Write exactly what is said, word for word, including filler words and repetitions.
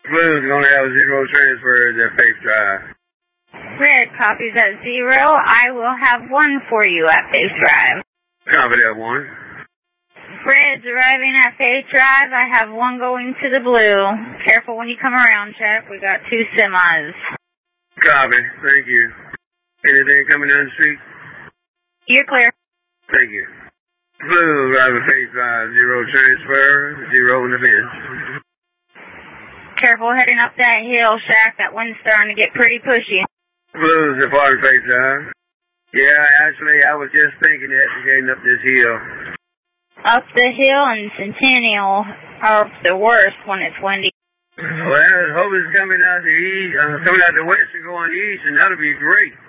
Blue's going to have a zero transfer at Faith Drive. Red copies at zero. I will have one for you at Faith Drive. Copy that one. Red's arriving at Faith Drive. I have one going to the blue. Careful when you come around, Chuck. We got two semis. Copy. Thank you. Anything coming down the street? You're clear. Thank you. Blue, arriving Faith Drive. Zero transfer. Zero in the fence. Careful heading up that hill, Shaq. That wind's starting to get pretty pushy. Blues departing Faith Drive. Yeah, actually, I was just thinking that getting up this hill. Up the hill and Centennial are the worst when it's windy. Well, I hope it's coming out the east, uh, coming out the west and going east, and that'll be great.